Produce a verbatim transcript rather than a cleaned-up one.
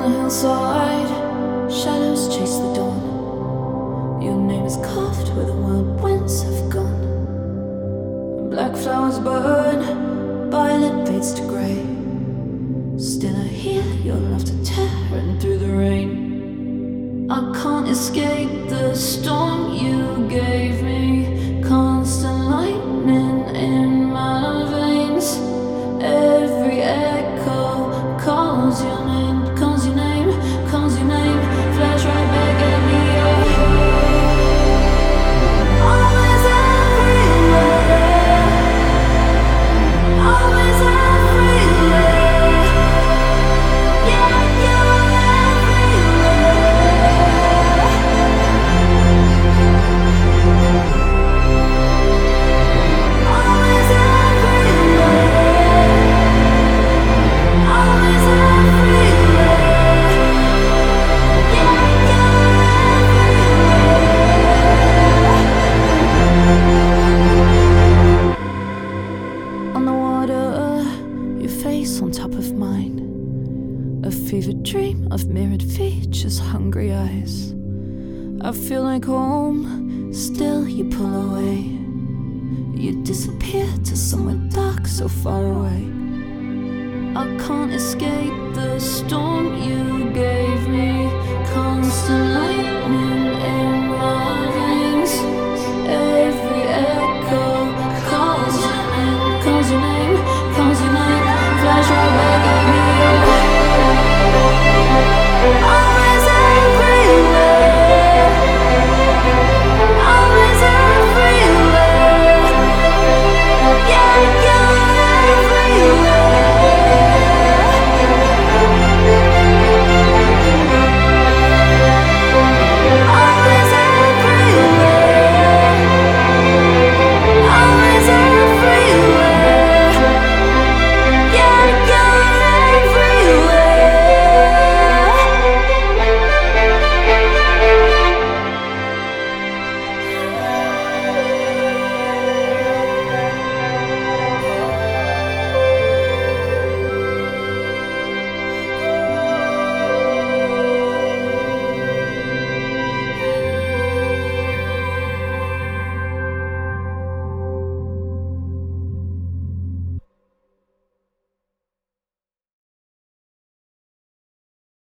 the hillside, shadows chase the dawn. Your name is carved where the wild winds have gone. Black flowers burn, violet fades to grey. Still I hear your laughter tearing through the rain. I can't escape the storm you gave me. Constant lightning in my veins. Every echo calls your name, calls your name, calls your name. Flash right back at me. Oh. Always everywhere. Always everywhere. Yeah, you're everywhere. Always everywhere. Always everywhere. Yeah, you're everywhere. On the water, your face on top of mine. A fevered dream of mirrored features, hungry eyes. I feel like home, still you pull away. You disappear to somewhere dark, so far away. I can't escape the storm you gave me. Constant lightning in